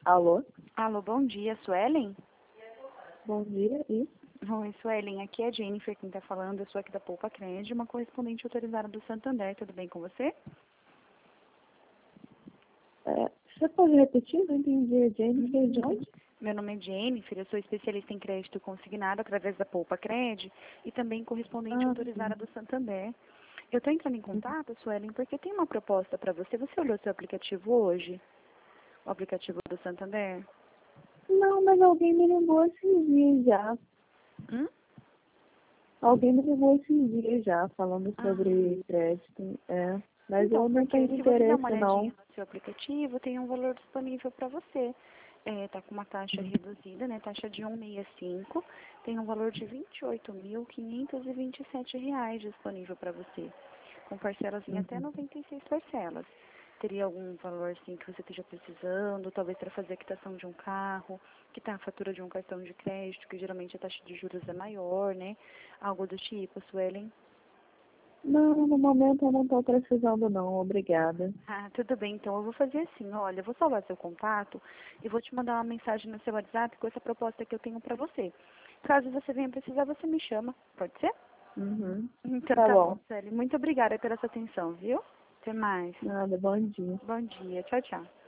Alô? Alô, bom dia, Suelen? Bom dia, isso? Oi, Suelen, aqui é a Jennifer quem está falando, eu sou aqui da Poupa Crédito, uma correspondente autorizada do Santander, tudo bem com você? Você pode repetir? Não entendi. Jennifer de onde? Meu nome é Jennifer, eu sou especialista em crédito consignado através da Poupa Crédito e também correspondente autorizada Sim. do Santander. Eu estou entrando em contato, Suelen, porque tem uma proposta para você. Você olhou seu aplicativo hoje? O aplicativo do Santander? Não, mas alguém me ligou esses dias já. Hum? Alguém me ligou esses dias já, falando Ah. sobre crédito. Mas Então, eu não porque tenho se você der uma interesse, olhadinha não. no seu aplicativo, tem um valor disponível para você. Tá com uma taxa reduzida, né? Taxa de 1,65. Tem um valor de R$ 28.527 disponível para você. Com parcelas em até 96 parcelas. Teria algum valor, assim, que você esteja precisando, talvez para fazer a quitação de um carro, quitar a fatura de um cartão de crédito, que geralmente a taxa de juros é maior, né? Algo do tipo, Suelen. Não, no momento eu não estou precisando, não. Obrigada. Ah, tudo bem, então eu vou fazer assim, olha, eu vou salvar seu contato e vou te mandar uma mensagem no seu WhatsApp com essa proposta que eu tenho pra você. Caso você venha precisar, você me chama, pode ser? Uhum. Então Tá tá bom, bom. Célia. Muito obrigada pela sua atenção, viu? Até mais. Nada, bom dia. Bom dia. Tchau, tchau.